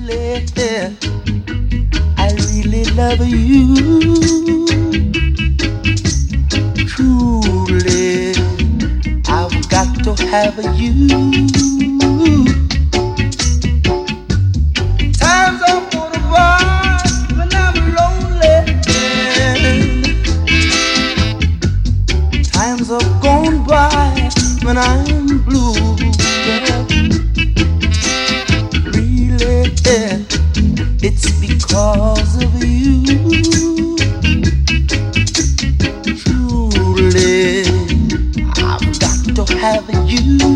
I really love you. Truly, I've got to have you. Times are gonna by when I'm lonely. Times are gone by when I'm blue. Really, it's because of you. Truly, I've got to have you.